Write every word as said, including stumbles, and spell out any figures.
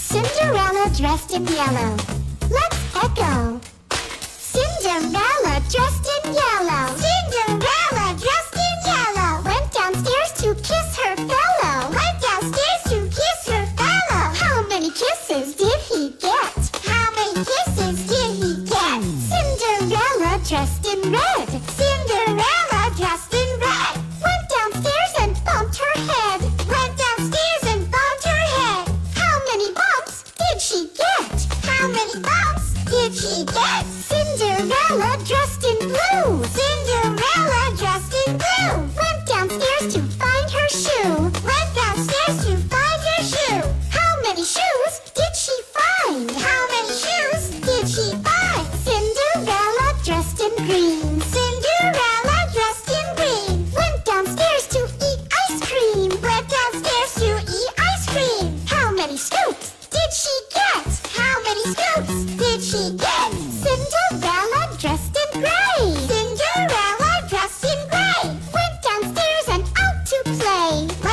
Cinderella dressed in yellow. Let's echo. Cinderella dressed in yellow. Cinderella dressed in yellow. Went downstairs to kiss her fellow. Went downstairs to kiss her fellow. How many kisses did he get? How many kisses did he get? Cinderella dressed in red. Cinderella dressed in red. Went downstairs and bumped her head. Went downstairs and bumped her head. How many bumps did she get? How many bumps did she get? Cinderella dressed in blue. Cinderella dressed in blue. Went downstairs to find her shoe. Went downstairs to find her shoe. How many shoes did she find? How many shoes did she find? Cinderella dressed in green. Cinderella dressed in green. Went downstairs to eat ice cream. Went downstairs to eat ice cream. How many scoops did she get? How many scoops did she get? Cinderella dressed in gray. Cinderella dressed in gray. Went downstairs and out to play.